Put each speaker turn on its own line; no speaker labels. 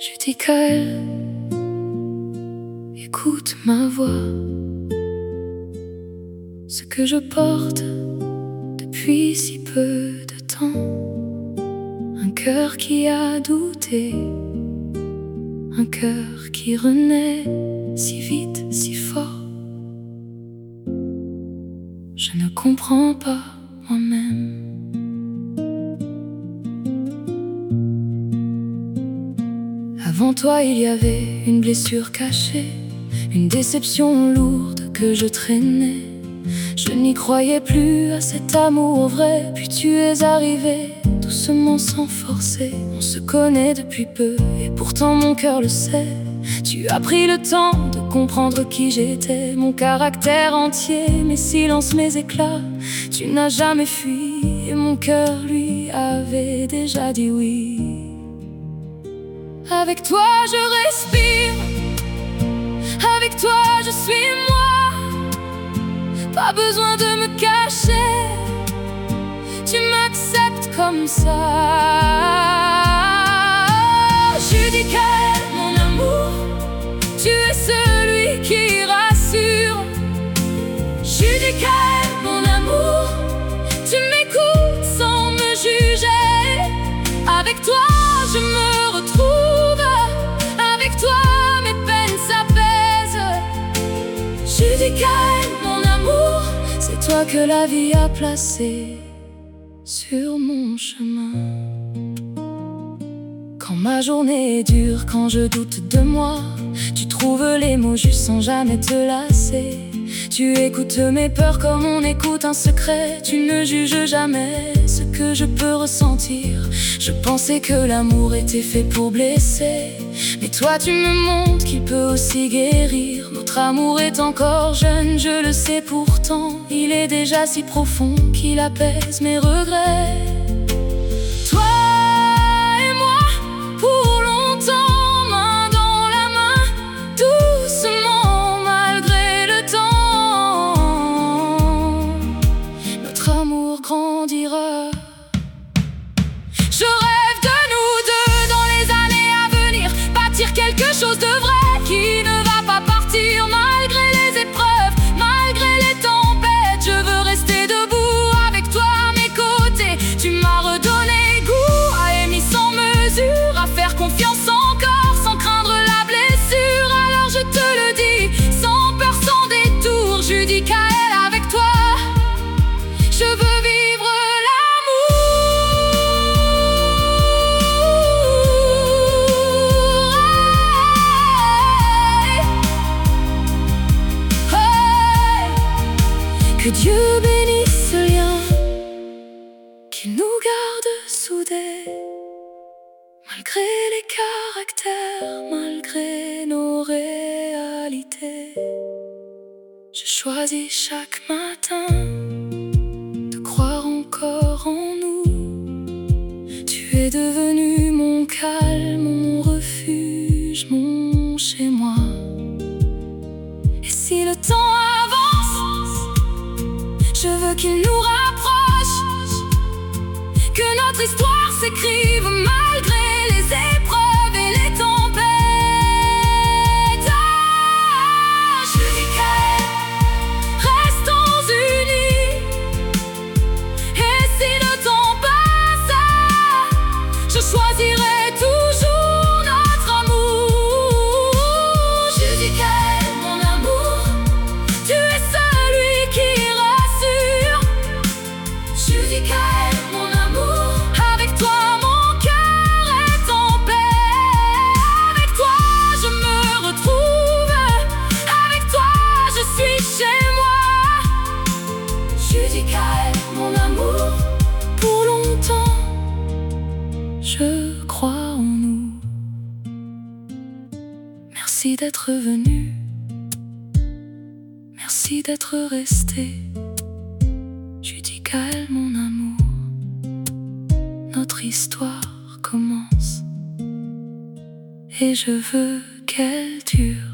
Judicaël, écoute ma voix. Ce que je porte depuis si peu de temps, un cœur qui a douté, un cœur qui renaît si vite, si fort. Je ne comprends pas moi-même. Avant toi il y avait une blessure cachée, une déception lourde que je traînais. Je n'y croyais plus à cet amour vrai. Puis tu es arrivé, doucement sans forcer. On se connaît depuis peu et pourtant mon cœur le sait. Tu as pris le temps de comprendre qui j'étais, mon caractère entier, mes silences, mes éclats. Tu n'as jamais fui et mon cœur lui avait déjà dit oui. Avec toi je respire, avec toi je suis moi. Pas besoin de me cacher, tu m'acceptes comme ça. Judicaël, mon amour, tu es celui qui rassure. Judicaël, mon amour, tu m'écoutes sans me juger. Avec toi je me retrouve, avec toi mes peines s'apaisent. Judicaël, mon amour, c'est toi que la vie a placé sur mon chemin. Quand ma journée est dure, quand je doute de moi, tu trouves les mots justes sans jamais te lasser. Tu écoutes mes peurs comme on écoute un secret. Tu ne juges jamais ce que je peux ressentir. Je pensais que l'amour était fait pour blesser, mais toi tu me montres qu'il peut aussi guérir. Notre amour est encore jeune, je le sais pourtant. Il est déjà si profond qu'il apaise mes regrets. Grandira. Je rêve de nous deux dans les années à venir, bâtir quelque chose de vrai qui ne va pas partir. Malgré les épreuves, malgré les tempêtes, je veux rester debout avec toi à mes côtés. Tu m'as redonné goût à aimer sans mesure, à faire confiance encore sans craindre la blessure. Alors je te le dis, sans peur, sans détour, Judicaël, avec toi je veux vivre l'amour. Que Dieu bénisse ce lien, qu'il nous garde soudés, malgré les caractères, malgré nos réalités. Je choisis chaque matin croire encore en nous. Tu es devenu mon calme, mon refuge, mon chez-moi. Et si le temps avance, je veux qu'il nous rapproche, que notre histoire s'écrive malgré les épreuves et les tempêtes. Judicaël, restons unis. Je choisirai toujours notre amour. Judicaël, mon amour, tu es celui qui rassure. Judicaël, mon amour, avec toi mon cœur est en paix. Avec toi je me retrouve, avec toi je suis chez moi. Judicaël, mon amour, pour longtemps je crois en nous. Merci d'être venu, merci d'être resté. Judicaël, mon amour, notre histoire commence et je veux qu'elle dure.